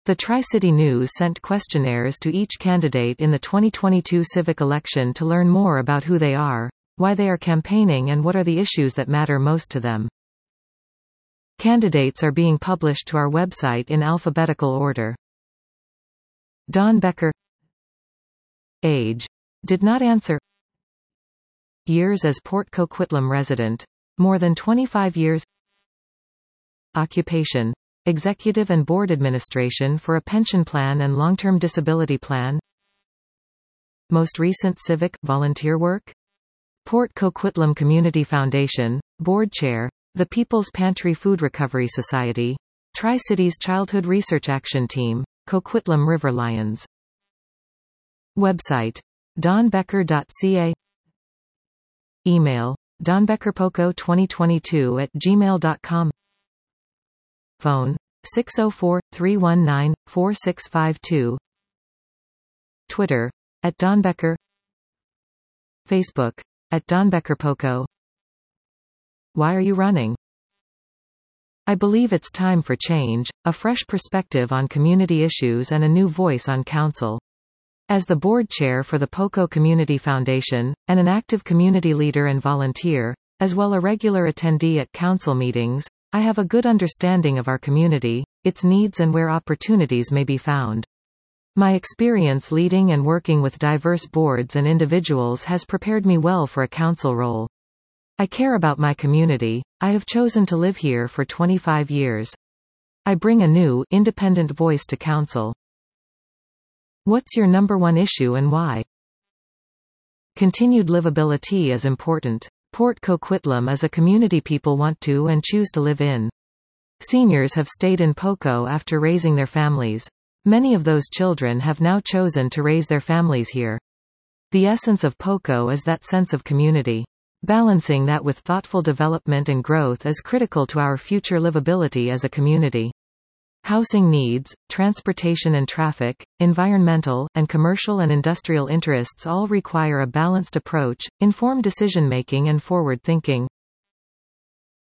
The Tri-City News sent questionnaires to each candidate in the 2022 civic election to learn more about who they are, why they are campaigning and what are the issues that matter most to them. Candidates are being published to our website in alphabetical order. Don Becker. Age. Did not answer. Years as Port Coquitlam resident. More than 25 years. Occupation. Executive and Board Administration for a pension plan and long-term disability plan. Most recent civic, volunteer work. Port Coquitlam Community Foundation, Board Chair, the People's Pantry Food Recovery Society, Tri-Cities Childhood Research Action Team, Coquitlam River Lions. Website. donbecker.ca. Email. donbeckerpoco2022@gmail.com. Phone. 604-319-4652. Twitter. @DonBecker. Facebook. @DonBeckerPoco. Why are you running? I believe it's time for change, a fresh perspective on community issues and a new voice on council. As the board chair for the Poco Community Foundation, and an active community leader and volunteer, as well a regular attendee at council meetings, I have a good understanding of our community, its needs and where opportunities may be found. My experience leading and working with diverse boards and individuals has prepared me well for a council role. I care about my community. I have chosen to live here for 25 years. I bring a new, independent voice to council. What's your number one issue and why? Continued livability is important. Port Coquitlam is a community people want to and choose to live in. Seniors have stayed in Poco after raising their families. Many of those children have now chosen to raise their families here. The essence of Poco is that sense of community. Balancing that with thoughtful development and growth is critical to our future livability as a community. Housing needs, transportation and traffic, environmental, and commercial and industrial interests all require a balanced approach, informed decision-making and forward thinking.